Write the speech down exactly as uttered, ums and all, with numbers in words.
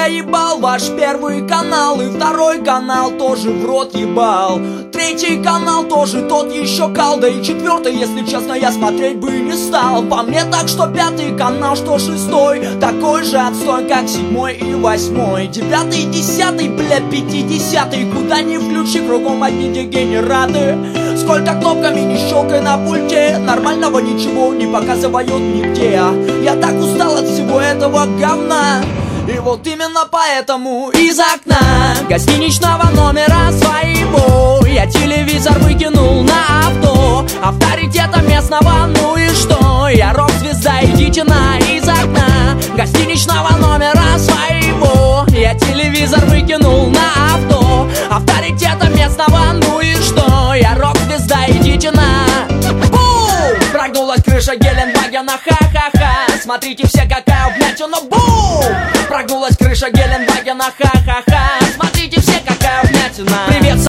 я ебал ваш первый канал, и второй канал тоже в рот ебал. Третий канал тоже тот еще кал, да и четвертый, если честно, я смотреть бы не стал. По мне так, что пятый канал, что шестой такой же отстой, как седьмой и восьмой. Девятый, десятый, бля, пятидесятый, куда ни включи, кругом одни дегенераты. Сколько кнопками не щелкай на пульте, нормального ничего не показывают нигде. Я так устал от всего этого говна, и вот именно поэтому из окна гостиничного номера своего я телевизор выкинул на авто. Авторитета местного, ну и что? Я рок-звезда, идите на из окна гостиничного номера своего я телевизор выкинул на авто. Авторитета местного, ну и что? Я рок-звезда, идите на... Бум! Прогнулась крыша Геленвагена, ха-ха-ха. Смотрите все, какая вмятина, бум! Прогнулась крыша Геленвагена, ха-ха-ха.